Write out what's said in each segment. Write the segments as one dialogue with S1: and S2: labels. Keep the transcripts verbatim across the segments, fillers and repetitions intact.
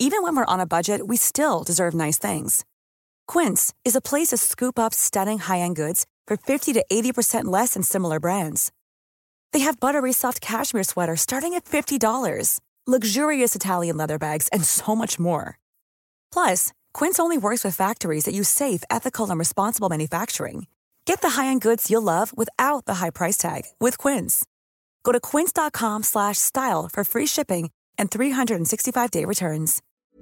S1: Even when we're on a budget, we still deserve nice things. Quince is a place to scoop up stunning high-end goods for fifty to eighty percent less than similar brands. They have buttery soft cashmere sweaters starting at fifty dollars, luxurious Italian leather bags, and so much more. Plus, Quince only works with factories that use safe, ethical, and responsible manufacturing. Get the high-end goods you'll love without the high price tag with Quince. Go to quince.com slash style for free shipping and three sixty-five day returns.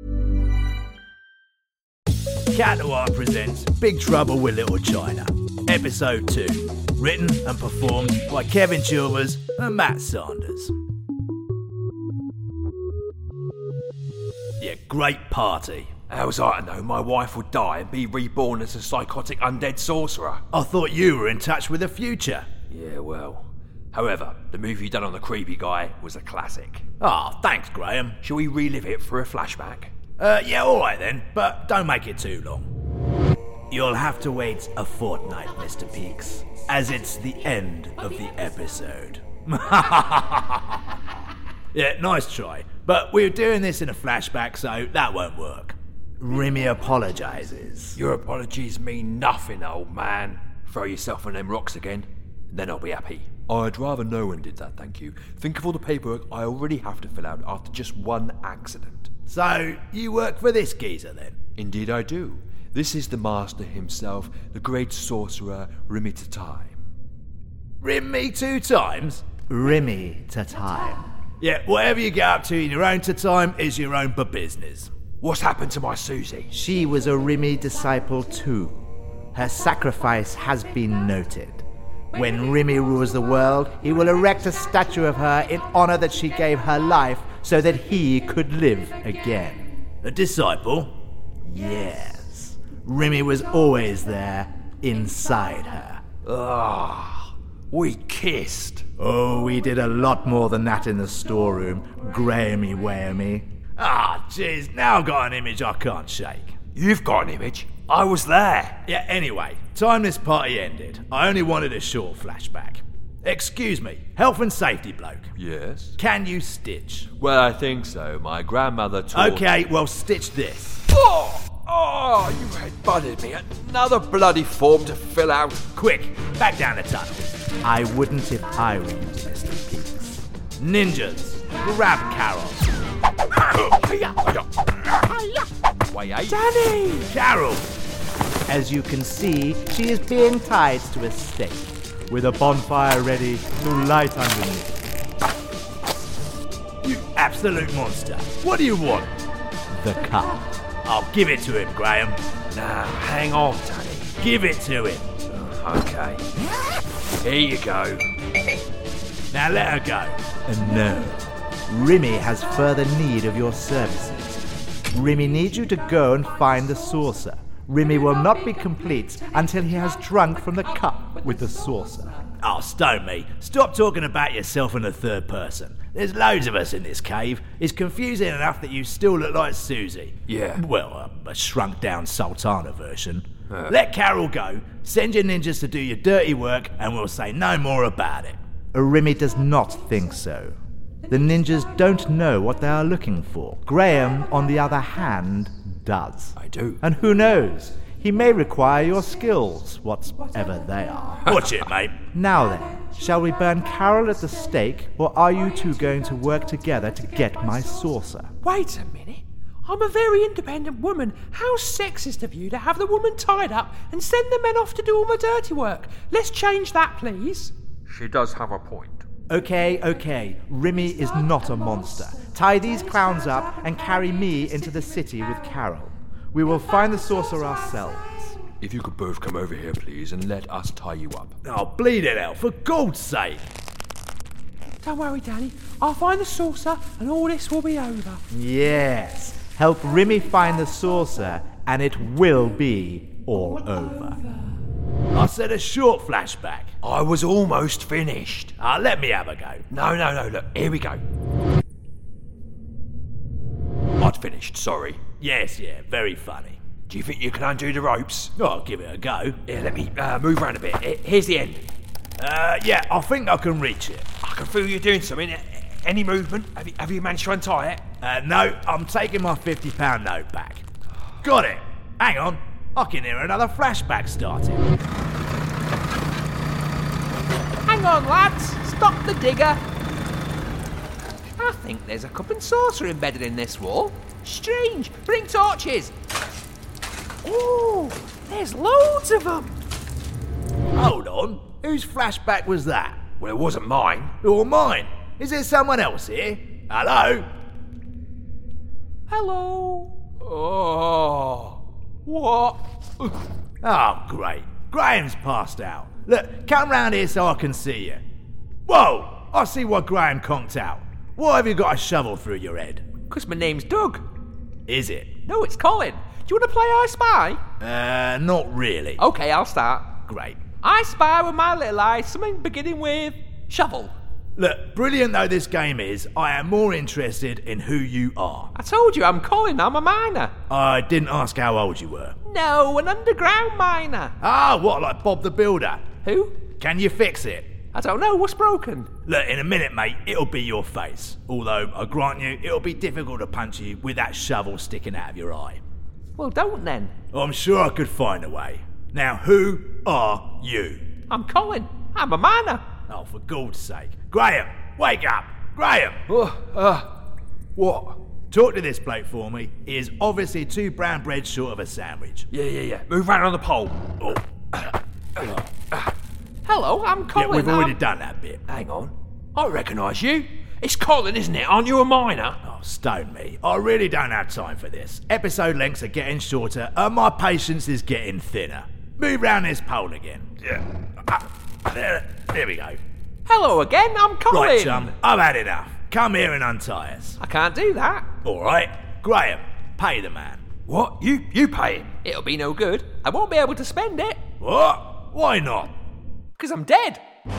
S2: Cat Noir presents Big Trouble with Little China, Episode two, written and performed by Kevin Chilvers and Matt Sanders. Yeah, great party.
S3: How was I to know my wife would die and be reborn as a psychotic undead sorcerer?
S2: I thought you were in touch with the future.
S3: Yeah, well. However, the movie done on the creepy guy was a classic.
S2: Ah, oh, thanks, Graham.
S3: Shall we relive it for a flashback?
S2: Uh, yeah, alright then, but don't make it too long. You'll have to wait a fortnight, Mister Peaks, as it's the end of the episode. Yeah, nice try, but we're doing this in a flashback, so that won't work. Remy apologises.
S3: Your apologies mean nothing, old man. Throw yourself on them rocks again, and then I'll be happy. I'd rather no one did that, thank you. Think of all the paperwork I already have to fill out after just one accident.
S2: So, you work for this geezer then?
S3: Indeed I do. This is the master himself, the great sorcerer Remy Tatime.
S2: Remy two times?
S4: Remy Tatime.
S2: Yeah, whatever you get up to in your own time is your own business.
S3: What's happened to my Susie?
S4: She was a Remy disciple too. Her sacrifice has been noted. When Remy rules the world, he will erect a statue of her in honor that she gave her life so that he could live again.
S2: A disciple?
S4: Yes. Remy was always there, inside her.
S3: Ah, we kissed.
S4: Oh, we did a lot more than that in the storeroom, Grahamy Wayamy.
S2: Ah, jeez, now I've got an image I can't shake.
S3: You've got an image? I was there.
S2: Yeah, anyway, time this party ended, I only wanted a short flashback. Excuse me, health and safety bloke.
S3: Yes?
S2: Can you stitch?
S3: Well, I think so. My grandmother taught...
S2: Okay, well, stitch this.
S3: Oh! Oh, you headbutted me. Another bloody form to fill out.
S2: Quick, back down the tunnel.
S4: I wouldn't if I were you, Mister Peaks.
S2: Ninjas, grab Carol.
S4: Danny!
S2: Carol!
S4: As you can see, she is being tied to a stake, with a bonfire ready to light underneath.
S2: You absolute monster. What do you want?
S4: The cup.
S2: I'll give it to him, Graham.
S3: Now, hang on, Danny.
S2: Give it to him.
S3: Okay. Here you go.
S2: Now let her go.
S4: Uh, no. Remy has further need of your services. Remy needs you to go and find the saucer. Remy will not be complete until he has drunk from the cup with the saucer.
S2: Oh, stone me. Stop talking about yourself in the third person. There's loads of us in this cave. It's confusing enough that you still look like Susie.
S3: Yeah.
S2: Well, uh, a shrunk-down Sultana version.
S3: Uh.
S2: Let Carol go, send your ninjas to do your dirty work, and we'll say no more about it.
S4: Remy does not think so. The ninjas don't know what they are looking for. Graham, on the other hand, does.
S3: I do.
S4: And who knows? He may require your skills, whatever they are.
S2: Watch it, mate.
S4: Now then, shall we burn Carol at the stake, or are you two going to work together to get my saucer?
S5: Wait a minute. I'm a very independent woman. How sexist of you to have the woman tied up and send the men off to do all my dirty work. Let's change that, please.
S3: She does have a point.
S4: Okay, okay, Remy is not a monster. Tie these clowns up and carry me into the city with Carol. We will find the saucer ourselves.
S3: If you could both come over here, please, and let us tie you up.
S2: Oh, bleed it out, for God's sake.
S5: Don't worry, Danny. I'll find the saucer and all this will be over.
S4: Yes, help Remy find the saucer and it will be all over.
S2: I said a short flashback.
S3: I was almost finished.
S2: Ah, let me have a go.
S3: No, no, no, look, here we go. I'd finished, sorry.
S2: Yes, yeah, very funny.
S3: Do you think you can undo the ropes?
S2: Oh, I'll give it a go.
S3: Here, let me uh, move around a bit. Here's the end.
S2: Uh, yeah, I think I can reach it.
S3: I can feel you doing something. Any movement? Have you, have you managed to untie it?
S2: Uh, no, I'm taking my fifty pound note back. Got it. Hang on. I can hear another flashback starting.
S5: Hang on, lads. Stop the digger.
S6: I think there's a cup and saucer embedded in this wall. Strange. Bring torches.
S5: Ooh, there's loads of them.
S2: Hold on. Whose flashback was that?
S3: Well, it wasn't mine.
S2: Or mine? Is there someone else here? Hello?
S5: Hello.
S3: Oh, what?
S2: Oh, great. Graham's passed out. Look, come round here so I can see you. Whoa! I see what Graham conked out. Why have you got a shovel through your head?
S6: Because my name's Doug.
S2: Is it?
S6: No, it's Colin. Do you want to play I Spy?
S2: Uh, not really.
S6: Okay, I'll start.
S2: Great.
S6: I spy with my little eye something beginning with shovel.
S2: Look, brilliant though this game is, I am more interested in who you are.
S6: I told you I'm Colin, I'm a miner.
S2: I didn't ask how old you were.
S6: No, an underground miner.
S2: Ah, what, like Bob the Builder?
S6: Who?
S2: Can you fix it?
S6: I don't know, what's broken?
S2: Look, in a minute, mate, it'll be your face. Although, I grant you, it'll be difficult to punch you with that shovel sticking out of your eye.
S6: Well, don't then.
S2: I'm sure I could find a way. Now, who are you?
S6: I'm Colin. I'm a miner.
S2: Oh, for God's sake. Graham, wake up! Graham!
S3: Uh, uh, what?
S2: Talk to this bloke for me. He is obviously two brown breads short of a sandwich.
S3: Yeah, yeah, yeah. Move round on the pole.
S2: Oh.
S6: Hello, I'm Colin.
S2: Yeah, we've already
S6: I'm...
S2: done that bit.
S3: Hang on. I recognise you. It's Colin, isn't it? Aren't you a miner?
S2: Oh, stone me. I really don't have time for this. Episode lengths are getting shorter and my patience is getting thinner. Move round this pole again. Yeah. Ah, there, there we go.
S6: Hello again, I'm Colin.
S2: Right, chum, I've had enough. Come here and untie us.
S6: I can't do that.
S2: All right. Graham, pay the man.
S3: What? You you pay him?
S6: It'll be no good. I won't be able to spend it.
S2: What? Why not?
S6: Because I'm dead.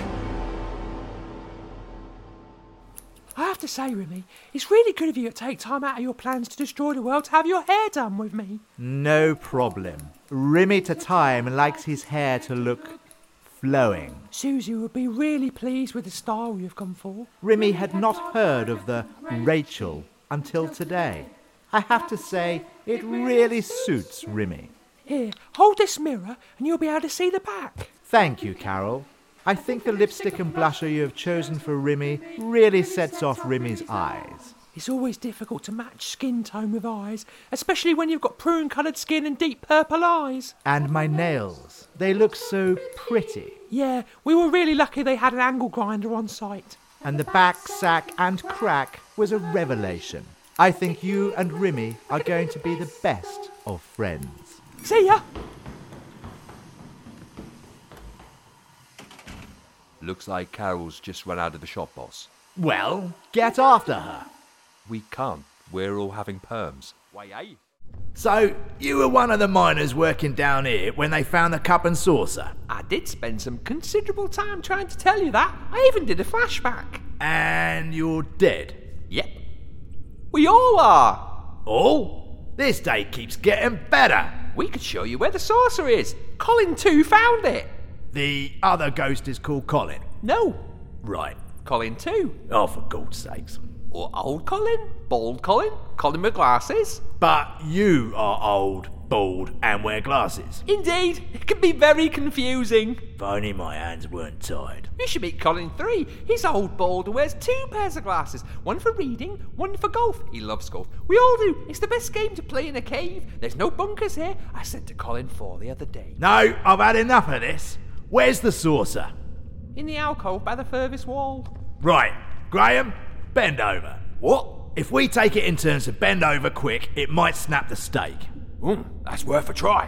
S5: I have to say, Remy, it's really good of you to take time out of your plans to destroy the world to have your hair done with me.
S4: No problem. Rimmy to Time likes his hair to look flowing.
S5: Susie would be really pleased with the style you've gone for.
S4: Rimmy had not heard of the Rachel until today. I have to say, it really suits Rimmy.
S5: Here, hold this mirror and you'll be able to see the back.
S4: Thank you, Carol. I think the lipstick and blusher you have chosen for Rimmy really sets off Rimmy's eyes.
S5: It's always difficult to match skin tone with eyes, especially when you've got prune-coloured skin and deep purple eyes.
S4: And my nails. They look so pretty.
S5: Yeah, we were really lucky they had an angle grinder on site.
S4: And the back, sack and crack was a revelation. I think you and Rimmy are going to be the best of friends.
S5: See ya!
S3: Looks like Carol's just run out of the shop, boss.
S2: Well, get after her.
S3: We can't. We're all having perms. Why, eh?
S2: So, you were one of the miners working down here when they found the cup and saucer?
S6: I did spend some considerable time trying to tell you that. I even did a flashback.
S2: And you're dead?
S6: Yep. We all are.
S2: All? This day keeps getting better.
S6: We could show you where the saucer is. Colin too found it.
S2: The other ghost is called Colin?
S6: No.
S2: Right.
S6: Colin too.
S2: Oh, for God's sakes.
S6: Or old Colin, bald Colin, Colin with glasses.
S2: But you are old, bald, and wear glasses.
S6: Indeed, it can be very confusing.
S2: If only my hands weren't tied.
S6: You should meet Colin three. He's old, bald, and wears two pairs of glasses. One for reading, one for golf. He loves golf. We all do. It's the best game to play in a cave. There's no bunkers here. I said to Colin four the other day.
S2: No, I've had enough of this. Where's the saucer?
S6: In the alcove by the furthest wall.
S2: Right. Graham, bend over.
S3: What?
S2: If we take it in turns to bend over quick, it might snap the stake.
S3: Mm, that's worth a try.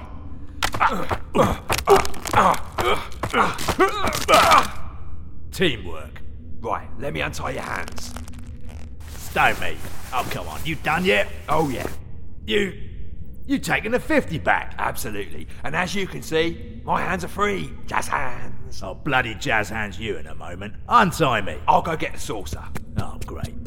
S2: Teamwork.
S3: Right, let me untie your hands.
S2: Stone me. Oh, come on. You done yet?
S3: Oh, yeah.
S2: You... You taking the fifty back?
S3: Absolutely. And as you can see, my hands are free. Jazz hands.
S2: I'll bloody jazz hands you in a moment. Untie me.
S3: I'll go get the saucer.
S2: Oh, great.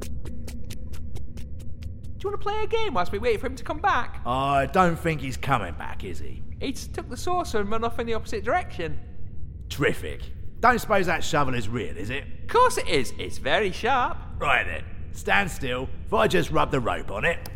S6: Do you want to play a game whilst we wait for him to come back?
S2: I don't think he's coming back, is he?
S6: He just took the saucer and run off in the opposite direction.
S2: Terrific. Don't suppose that shovel is real, is it?
S6: Of course it is. It's very sharp.
S2: Right then, stand still if I just rub the rope on it.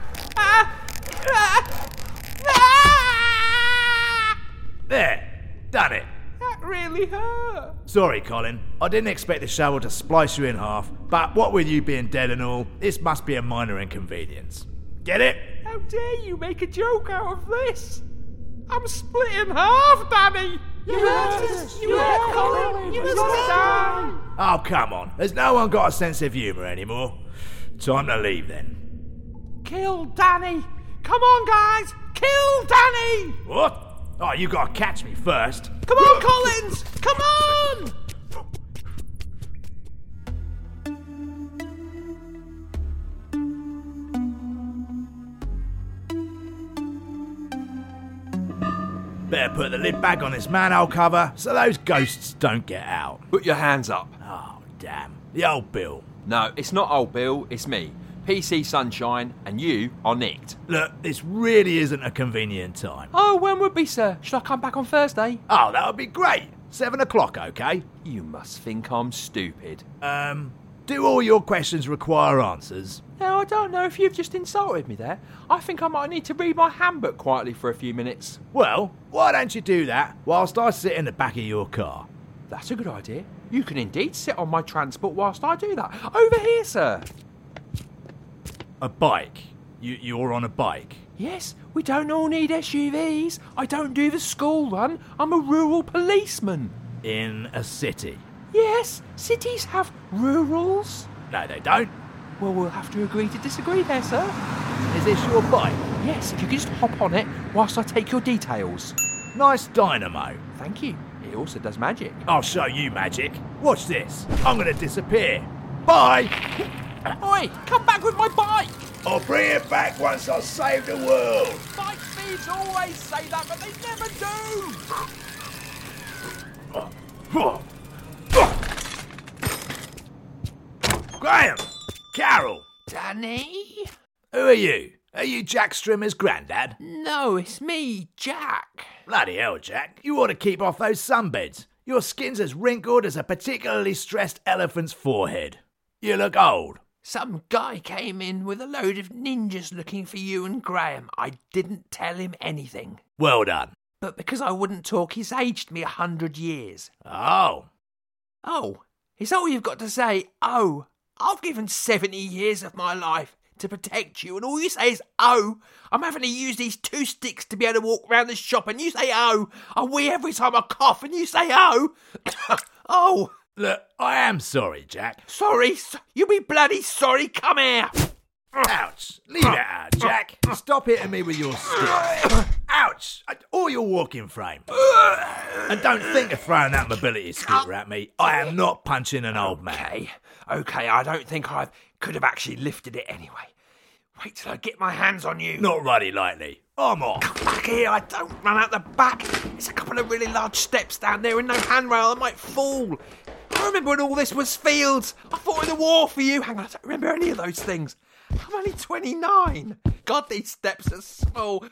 S2: There, done it.
S6: That really hurt.
S2: Sorry, Colin. I didn't expect the shovel to splice you in half, but what with you being dead and all, this must be a minor inconvenience. Get it?
S6: How dare you make a joke out of this? I'm split in half, Danny. You hurt us. You hurt Colin. You must die.
S2: Oh, come on. There's no one got a sense of humour anymore. Time to leave then.
S5: Kill Danny! Come on, guys! Kill Danny!
S2: What? Oh, you gotta catch me first.
S5: Come on, Collins! Come on!
S2: Better put the lid back on this manhole cover so those ghosts don't get out.
S3: Put your hands up.
S2: Oh, damn. The old Bill.
S3: No, it's not old Bill, it's me. P C Sunshine, and you are nicked.
S2: Look, this really isn't a convenient time.
S6: Oh, when would be, sir? Should I come back on Thursday?
S2: Oh, that would be great. Seven o'clock, okay?
S3: You must think I'm stupid.
S2: Um, do all your questions require answers?
S6: Now, I don't know if you've just insulted me there. I think I might need to read my handbook quietly for a few minutes.
S2: Well, why don't you do that whilst I sit in the back of your car?
S6: That's a good idea. You can indeed sit on my transport whilst I do that. Over here, sir.
S2: A bike? You, you're on a bike?
S6: Yes, we don't all need S U Vs. I don't do the school run. I'm a rural policeman.
S2: In a city?
S6: Yes, cities have rurals.
S2: No, they don't.
S6: Well, we'll have to agree to disagree there, sir.
S2: Is this your bike?
S6: Yes, if you could just hop on it whilst I take your details.
S2: Nice dynamo.
S6: Thank you. It also does magic.
S2: I'll show you magic. Watch this. I'm going to disappear. Bye.
S6: Oi, come back with my bike!
S2: I'll bring it back once I've saved the world.
S6: Bike thieves always say that, but they never do!
S2: Graham! Carol!
S6: Danny?
S2: Who are you? Are you Jack Strimmer's granddad?
S6: No, it's me, Jack.
S2: Bloody hell, Jack. You ought to keep off those sunbeds. Your skin's as wrinkled as a particularly stressed elephant's forehead. You look old.
S6: Some guy came in with a load of ninjas looking for you and Graham. I didn't tell him anything.
S2: Well done.
S6: But because I wouldn't talk, he's aged me a hundred years.
S2: Oh.
S6: Oh, is that all you've got to say? Oh, I've given seventy years of my life to protect you, and all you say is, oh. I'm having to use these two sticks to be able to walk around the shop, and you say, oh. I wee every time I cough, and you say, oh. Oh.
S2: Look, I am sorry, Jack.
S6: Sorry? You be bloody sorry. Come here.
S2: Ouch. Leave it out, Jack. Stop hitting me with your stick. Ouch. Or your walking frame. And don't think of throwing that mobility scooter at me. I am not punching an old man.
S6: Okay, okay, I don't think I could have actually lifted it anyway. Wait till I get my hands on you.
S2: Not ruddy lightly. I'm off.
S6: Come back here, I don't run out the back. There's a couple of really large steps down there and no handrail, I might fall. I remember when all this was fields. I fought in the war for you. Hang on, I don't remember any of those things. I'm only twenty-nine. God, these steps are small.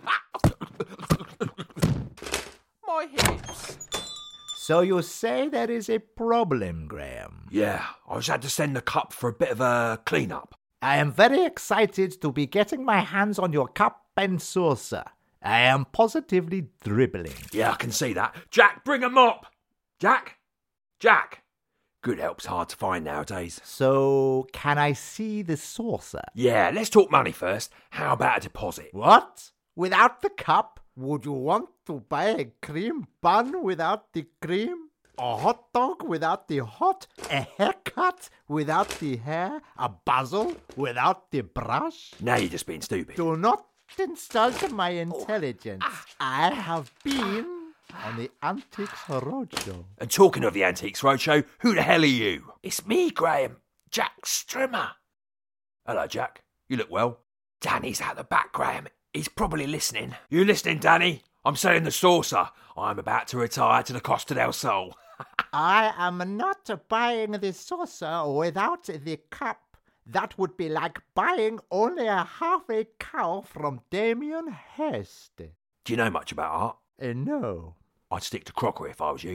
S6: My hips.
S4: So you say there is a problem, Graham?
S3: Yeah, I just had to send the cup for a bit of a clean-up.
S4: I am very excited to be getting my hands on your cup and saucer. I am positively dribbling.
S3: Yeah, I can see that. Jack, bring a mop! Jack? Jack! Good help's hard to find nowadays.
S4: So, can I see the saucer?
S3: Yeah, let's talk money first. How about a deposit?
S4: What? Without the cup? Would you want to buy a cream bun without the cream? A hot dog without the hot? A haircut without the hair? A basil without the brush?
S3: Now you're just being stupid.
S4: Do not insult my intelligence. I have been on the Antiques Roadshow.
S3: And talking of the Antiques Roadshow, who the hell are you?
S6: It's me, Graham. Jack Strimmer.
S3: Hello, Jack. You look well.
S6: Danny's out the back, Graham. He's probably listening.
S3: You listening, Danny? I'm selling the saucer. I'm about to retire to the Costa del Sol.
S4: I am not buying the saucer without the cup. That would be like buying only a half a cow from Damien Hirst.
S3: Do you know much about art?
S4: Uh, no.
S3: I'd stick to crockery if I was you.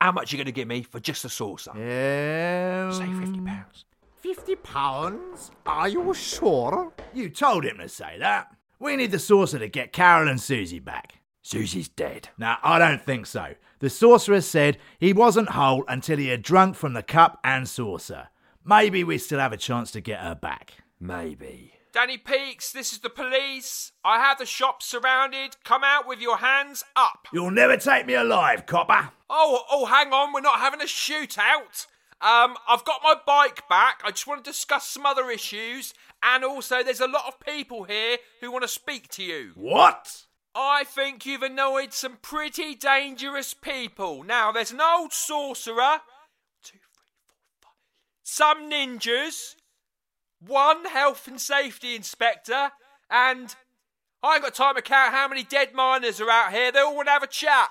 S3: how much are you going to give me for just a saucer?
S4: Um,
S3: Say fifty pounds.
S4: Fifty pounds? Are you sure?
S2: You told him to say that. We need the saucer to get Carol and Susie back.
S3: Susie's dead.
S2: Now, I don't think so. The sorcerer said he wasn't whole until he had drunk from the cup and saucer. Maybe we still have a chance to get her back.
S3: Maybe.
S6: Danny Peaks, this is the police. I have the shop surrounded. Come out with your hands up.
S2: You'll never take me alive, copper.
S6: Oh, oh, hang on. We're not having a shootout. Um, I've got my bike back. I just want to discuss some other issues. And also, there's a lot of people here who want to speak to you.
S2: What?
S6: I think you've annoyed some pretty dangerous people. Now, there's an old sorcerer, two, three, four, five, some ninjas, one health and safety inspector, and I ain't got time to count how many dead miners are out here. They all want to have a chat.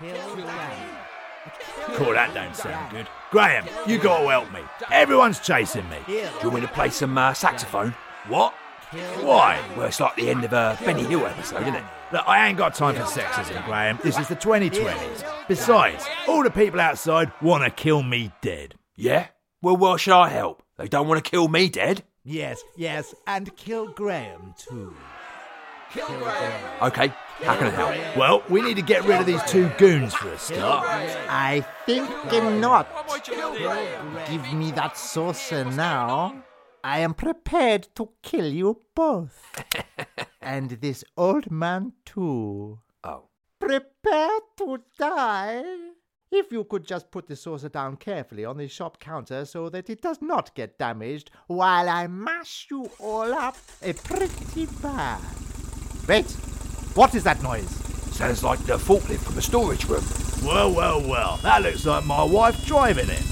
S2: Cool, that don't sound good. Graham, you gotta help me. Everyone's chasing me.
S3: Do you want me to play some uh, saxophone?
S2: What? Why?
S3: Well, it's like the end of a Benny Hill episode, isn't it?
S2: Look, I ain't got time for sexism, Graham. This is the twenty twenties. Besides, all the people outside want to kill me dead.
S3: Yeah? Well, why should I help? They don't want to kill me dead.
S4: Yes, yes, and kill Graham too.
S3: Okay, how can I help?
S2: Well, we need to get rid of these two goons for a start.
S4: I think not. Give me that saucer now. I am prepared to kill you both. And this old man too.
S3: Oh.
S4: Prepare to die. If you could just put the saucer down carefully on the shop counter so that it does not get damaged while I mash you all up a pretty bad. Wait, what is that noise?
S3: Sounds like the forklift from the storage room.
S2: Well, well, well. That looks like my wife driving it.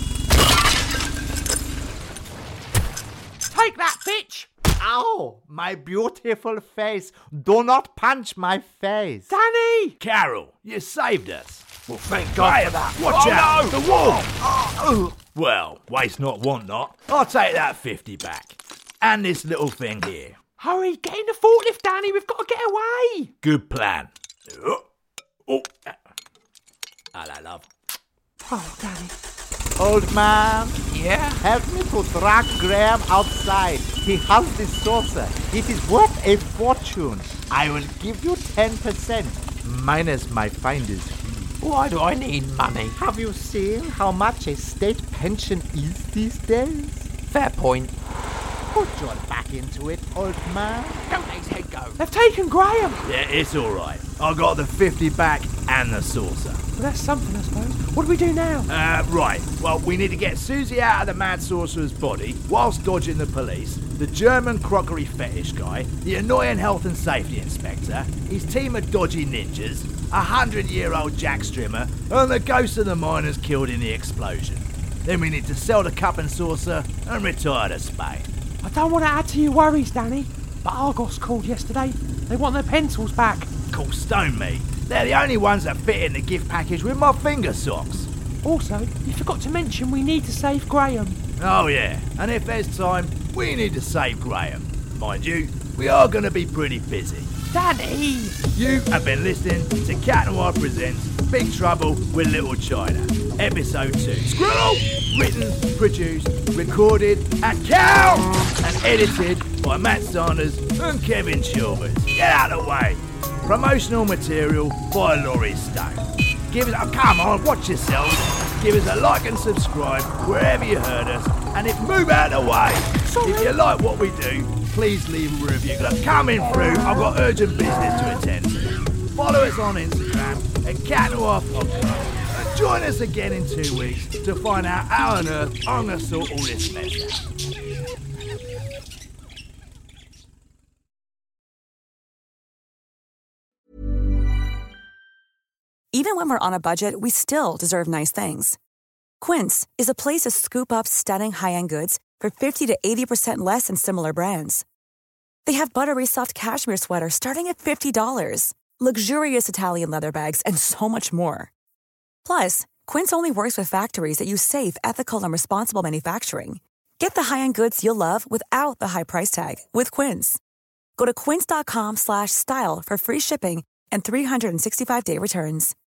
S5: Take that, bitch!
S4: Ow, my beautiful face. Do not punch my face.
S5: Danny!
S2: Carol, you saved us.
S3: Well, thank God for that.
S2: Watch
S3: Oh,
S2: out!
S3: no!
S2: The wall! Oh. Well, waste not, want not. I'll take that fifty back. And this little thing here.
S5: Hurry, get in the forklift, Danny. We've got to get away.
S2: Good plan. Oh. Oh. Hello, love.
S5: Oh, Danny.
S4: Old man,
S6: Yeah?
S4: help me to drag Graham outside. He has this saucer. It is worth a fortune. I will give you ten percent, minus my finder's fee.
S6: Why do I need money?
S4: Have you seen how much a state pension is these days?
S6: Fair point.
S4: Put your back into it, old man.
S6: Don't let his head go.
S5: They've taken Graham.
S2: Yeah, it's all right. I got the fifty back and the saucer.
S5: Well, that's something, I suppose. What do we do now?
S2: Uh, right. Well, we need to get Susie out of the mad sorcerer's body whilst dodging the police, the German crockery fetish guy, the annoying health and safety inspector, his team of dodgy ninjas, a hundred-year-old Jack Strimmer, and the ghost of the miners killed in the explosion. Then we need to sell the cup and saucer and retire to Spain.
S5: I don't want to add to your worries, Danny, but Argos called yesterday. They want their pencils back.
S2: Cool, stone me. They're the only ones that fit in the gift package with my finger socks.
S5: Also, you forgot to mention we need to save Graham.
S2: Oh yeah, and if there's time, we need to save Graham. Mind you, we are going to be pretty busy.
S5: Danny!
S2: You have been listening to Cat Noir Presents Big Trouble with Little China, Episode two. Squirrel! Written, produced, recorded, and count! And edited by Matt Sanders and Kevin Chilvers. Get out of the way! Promotional material by Laurie Stone. Give us, oh come on, watch yourselves. Give us a like and subscribe wherever you heard us, and if move out of the way.
S5: Sorry.
S2: If you like what we do, please leave a review. I'm coming through. I've got urgent business to attend to. Follow us on Instagram at Cat Noir Podcast. And join us again in two weeks to find out how on earth I'm going to sort all this mess out.
S1: Even when we're on a budget, we still deserve nice things. Quince is a place to scoop up stunning high-end goods for fifty to eighty percent less than similar brands. They have buttery soft cashmere sweaters starting at fifty dollars, luxurious Italian leather bags, and so much more. Plus, Quince only works with factories that use safe, ethical, and responsible manufacturing. Get the high-end goods you'll love without the high price tag with Quince. Go to quince.com slash style for free shipping and three sixty-five day returns.